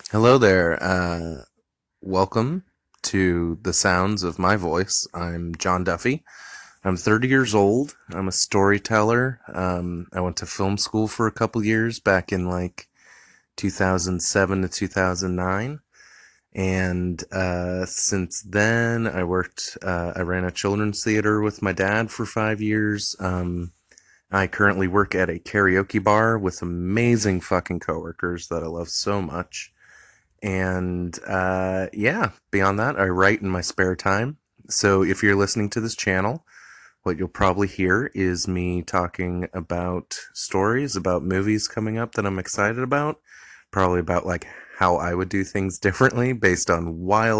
Hello there. Welcome to the sounds of my voice. I'm John Duffy. I'm 30 years old. I'm a storyteller. I went to film school for a couple years back in like 2007 to 2009. And since then, I ran a children's theater with my dad for 5 years. I currently work at a karaoke bar with amazing fucking coworkers that I love so much. And yeah, beyond that, I write in my spare time. So if you're listening to this channel, what you'll probably hear is me talking about stories, about movies coming up that I'm excited about. Probably about like how I would do things differently based on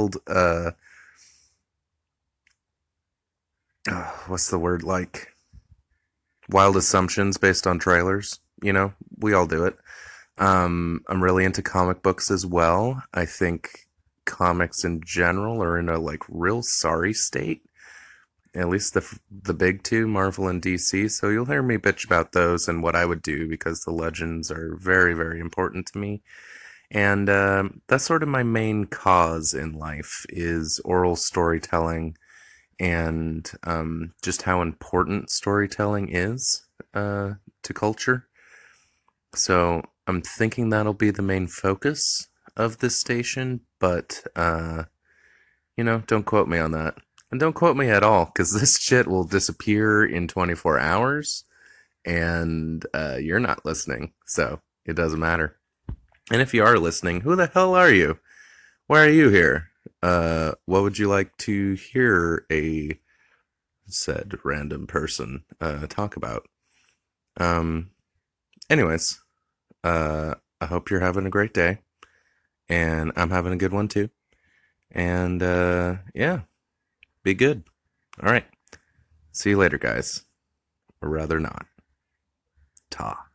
what's the word, like wild assumptions based on trailers. You know, we all do it. I'm really into comic books as well. I think comics in general are in a like real sorry state. At least the big two, Marvel and DC. So you'll hear me bitch about those and what I would do because the legends are very, very important to me. And that's sort of my main cause in life is oral storytelling and just how important storytelling is to culture. So I'm thinking that'll be the main focus of this station, but don't quote me on that. And don't quote me at all, because this shit will disappear in 24 hours, and you're not listening, so it doesn't matter. And if you are listening, who the hell are you? Why are you here? What would you like to hear a said random person talk about? Um, anyways, I hope you're having a great day, and I'm having a good one too. And yeah, be good. All right. See you later, guys. Or rather not. Ta.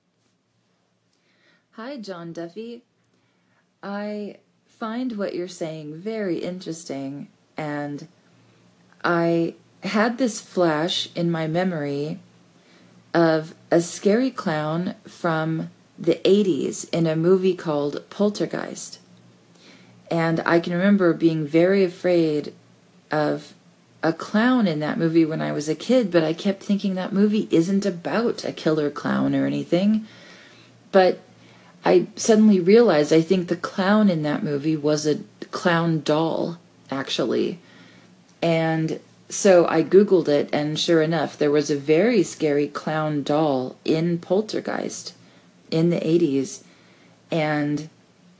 Hi, John Duffy. I find what you're saying very interesting, and I had this flash in my memory of a scary clown from the 80s in a movie called Poltergeist. And I can remember being very afraid of a clown in that movie when I was a kid, but I kept thinking that movie isn't about a killer clown or anything. But I suddenly realized I think the clown in that movie was a clown doll, actually. And so I Googled it, and sure enough, there was a very scary clown doll in Poltergeist in the 80s. And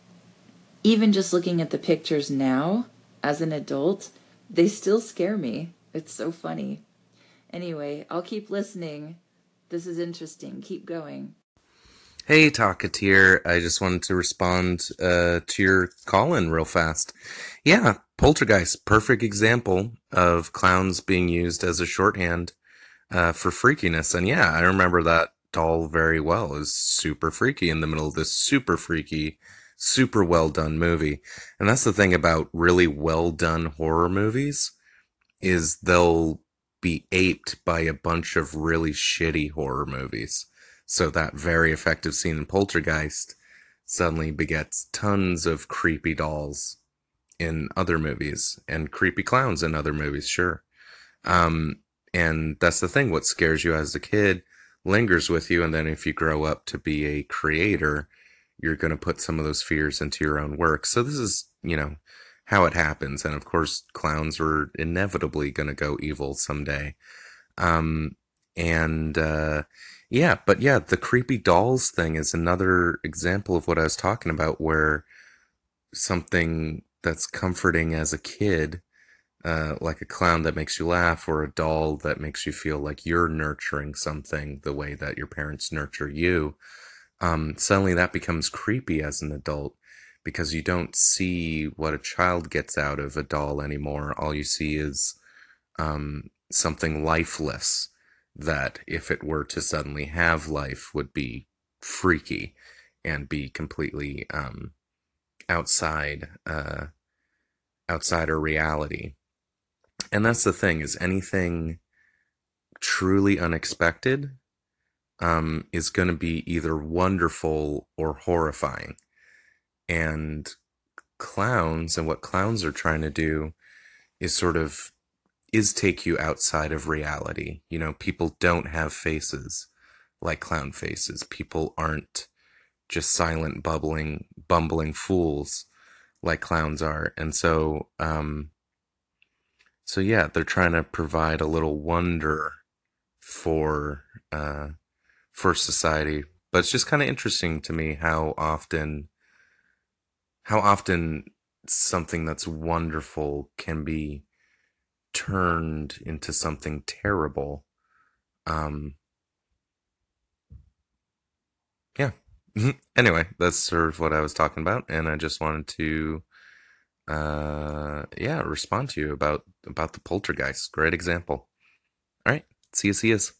even just looking at the pictures now, as an adult, they still scare me. It's so funny. Anyway, I'll keep listening. This is interesting. Keep going. Hey, Talkateer. I just wanted to respond to your call in real fast. Yeah, Poltergeist, perfect example of clowns being used as a shorthand for freakiness. And yeah, I remember that doll very well. It was super freaky in the middle of this super freaky, super well done movie. And that's the thing about really well done horror movies is they'll be aped by a bunch of really shitty horror movies. So that very effective scene in Poltergeist suddenly begets tons of creepy dolls in other movies and creepy clowns in other movies, sure. Um, and that's the thing. What scares you as a kid lingers with you. And then if you grow up to be a creator, you're going to put some of those fears into your own work. So this is, how it happens. And of course, clowns are inevitably going to go evil someday. Um, and, yeah, but yeah, the creepy dolls thing is another example of what I was talking about, where something that's comforting as a kid, like a clown that makes you laugh or a doll that makes you feel like you're nurturing something the way that your parents nurture you, suddenly that becomes creepy as an adult because you don't see what a child gets out of a doll anymore. All you see is something lifeless that, if it were to suddenly have life, would be freaky and be completely outside outside our reality. And that's the thing, is anything truly unexpected is going to be either wonderful or horrifying. And clowns and what clowns are trying to do is sort of is take you outside of reality. You know, people don't have faces like clown faces. People aren't just silent bumbling fools like clowns are. And so yeah, they're trying to provide a little wonder for uh for society. But it's just kind of interesting to me how often something that's wonderful can be turned into something terrible. Um, yeah. Anyway, that's sort of what I was talking about, and I just wanted to, yeah, respond to you about the poltergeist. Great example. All right, see you.